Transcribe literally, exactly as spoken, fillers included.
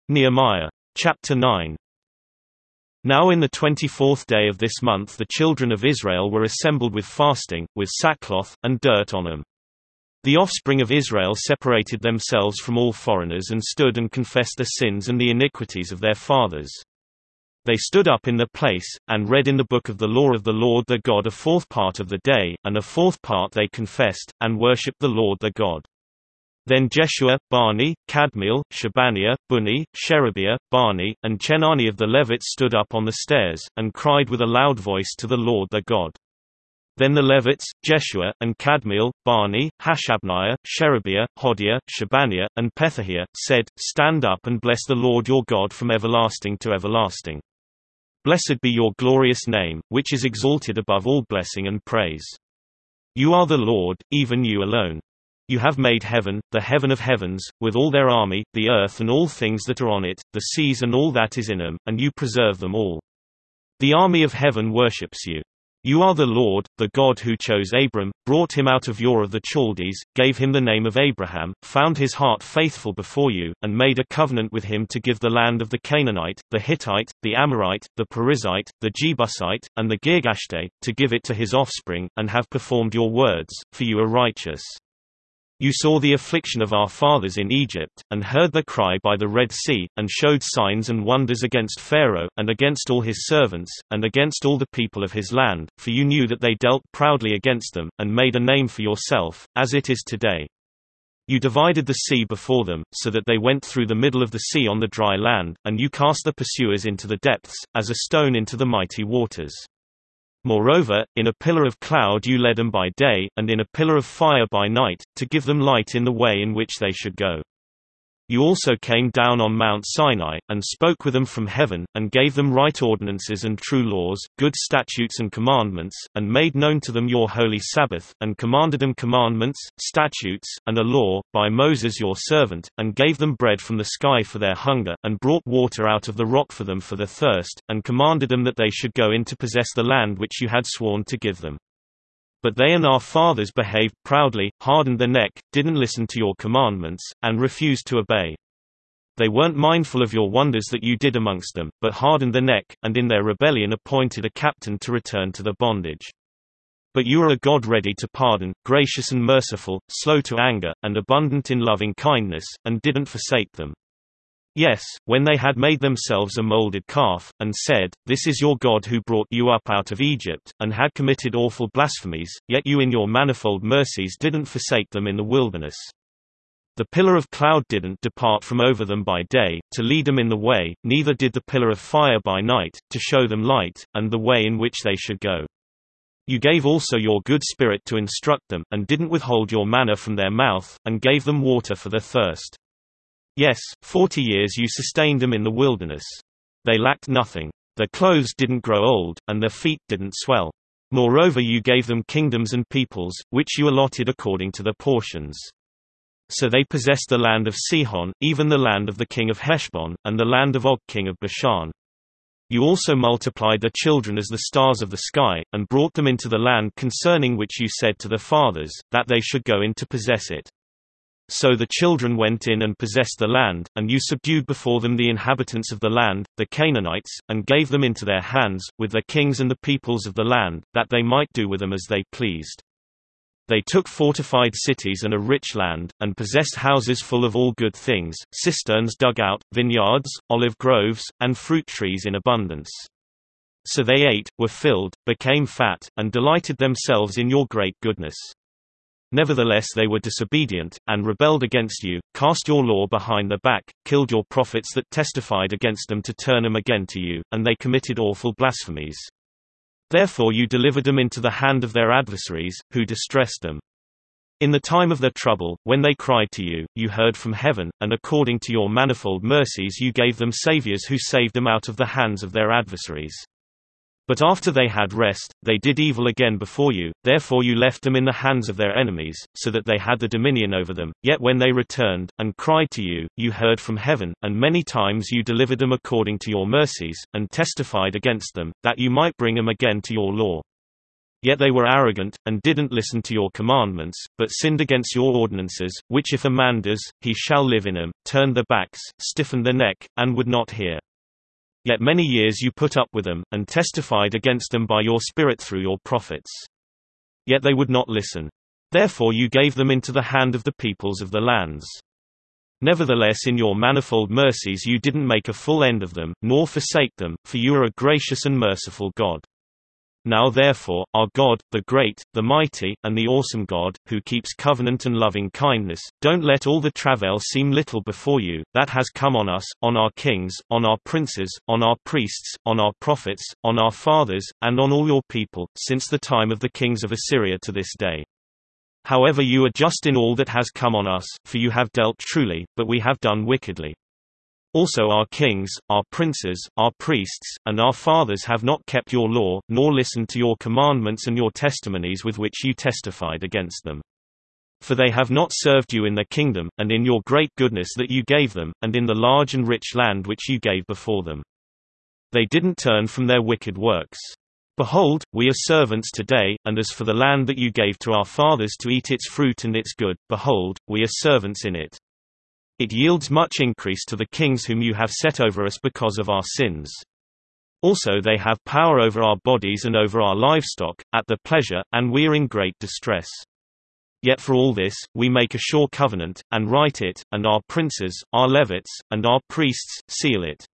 Nehemiah. Chapter nine. Now in the twenty-fourth day of this month the children of Israel were assembled with fasting, with sackcloth, and dirt on them. The offspring of Israel separated themselves from all foreigners and stood and confessed their sins and the iniquities of their fathers. They stood up in their place, and read in the book of the law of the Lord their God a fourth part of the day, and a fourth part they confessed, and worshipped the Lord their God. Then Jeshua, Bani, Kadmiel, Shebaniah, Bunni, Sherebiah, Bani, and Chenani of the Levites stood up on the stairs, and cried with a loud voice to the Lord their God. Then the Levites, Jeshua, and Kadmiel, Bani, Hashabniah, Sherebiah, Hodiah, Shebaniah, and Pethahiah, said, Stand up and bless the Lord your God from everlasting to everlasting. Blessed be your glorious name, which is exalted above all blessing and praise. You are the Lord, even you alone. You have made heaven, the heaven of heavens, with all their army, the earth and all things that are on it, the seas and all that is in them, and you preserve them all. The army of heaven worships you. You are the Lord, the God who chose Abram, brought him out of Ur of the Chaldees, gave him the name of Abraham, found his heart faithful before you, and made a covenant with him to give the land of the Canaanite, the Hittite, the Amorite, the Perizzite, the Jebusite, and the Girgashite, to give it to his offspring, and have performed your words, for you are righteous. You saw the affliction of our fathers in Egypt, and heard their cry by the Red Sea, and showed signs and wonders against Pharaoh, and against all his servants, and against all the people of his land, for you knew that they dealt proudly against them, and made a name for yourself, as it is today. You divided the sea before them, so that they went through the middle of the sea on the dry land, and you cast the pursuers into the depths, as a stone into the mighty waters. Moreover, in a pillar of cloud you led them by day, and in a pillar of fire by night, to give them light in the way in which they should go. You also came down on Mount Sinai, and spoke with them from heaven, and gave them right ordinances and true laws, good statutes and commandments, and made known to them your holy Sabbath, and commanded them commandments, statutes, and a law, by Moses your servant, and gave them bread from the sky for their hunger, and brought water out of the rock for them for their thirst, and commanded them that they should go in to possess the land which you had sworn to give them. But they and our fathers behaved proudly, hardened their neck, didn't listen to your commandments, and refused to obey. They weren't mindful of your wonders that you did amongst them, but hardened their neck, and in their rebellion appointed a captain to return to their bondage. But you are a God ready to pardon, gracious and merciful, slow to anger, and abundant in loving kindness, and didn't forsake them. Yes, when they had made themselves a molded calf, and said, This is your God who brought you up out of Egypt, and had committed awful blasphemies, yet you in your manifold mercies didn't forsake them in the wilderness. The pillar of cloud didn't depart from over them by day, to lead them in the way, neither did the pillar of fire by night, to show them light, and the way in which they should go. You gave also your good spirit to instruct them, and didn't withhold your manna from their mouth, and gave them water for their thirst. Yes, forty years you sustained them in the wilderness. They lacked nothing. Their clothes didn't grow old, and their feet didn't swell. Moreover you gave them kingdoms and peoples, which you allotted according to their portions. So they possessed the land of Sihon, even the land of the king of Heshbon, and the land of Og king of Bashan. You also multiplied their children as the stars of the sky, and brought them into the land concerning which you said to their fathers, that they should go in to possess it. So the children went in and possessed the land, and you subdued before them the inhabitants of the land, the Canaanites, and gave them into their hands, with their kings and the peoples of the land, that they might do with them as they pleased. They took fortified cities and a rich land, and possessed houses full of all good things, cisterns dug out, vineyards, olive groves, and fruit trees in abundance. So they ate, were filled, became fat, and delighted themselves in your great goodness. Nevertheless they were disobedient, and rebelled against you, cast your law behind their back, killed your prophets that testified against them to turn them again to you, and they committed awful blasphemies. Therefore you delivered them into the hand of their adversaries, who distressed them. In the time of their trouble, when they cried to you, you heard from heaven, and according to your manifold mercies you gave them saviors who saved them out of the hands of their adversaries. But after they had rest, they did evil again before you, therefore you left them in the hands of their enemies, so that they had the dominion over them. Yet when they returned, and cried to you, you heard from heaven, and many times you delivered them according to your mercies, and testified against them, that you might bring them again to your law. Yet they were arrogant, and didn't listen to your commandments, but sinned against your ordinances, which if a man does, he shall live in them, turned their backs, stiffened their neck, and would not hear. Yet many years you put up with them, and testified against them by your Spirit through your prophets. Yet they would not listen. Therefore you gave them into the hand of the peoples of the lands. Nevertheless in your manifold mercies you didn't make a full end of them, nor forsake them, for you are a gracious and merciful God. Now therefore, our God, the great, the mighty, and the awesome God, who keeps covenant and loving kindness, don't let all the travail seem little before you, that has come on us, on our kings, on our princes, on our priests, on our prophets, on our fathers, and on all your people, since the time of the kings of Assyria to this day. However you are just in all that has come on us, for you have dealt truly, but we have done wickedly. Also our kings, our princes, our priests, and our fathers have not kept your law, nor listened to your commandments and your testimonies with which you testified against them. For they have not served you in their kingdom, and in your great goodness that you gave them, and in the large and rich land which you gave before them. They didn't turn from their wicked works. Behold, we are servants today, and as for the land that you gave to our fathers to eat its fruit and its good, behold, we are servants in it. It yields much increase to the kings whom you have set over us because of our sins. Also they have power over our bodies and over our livestock, at their pleasure, and we are in great distress. Yet for all this, we make a sure covenant, and write it, and our princes, our Levites, and our priests, seal it.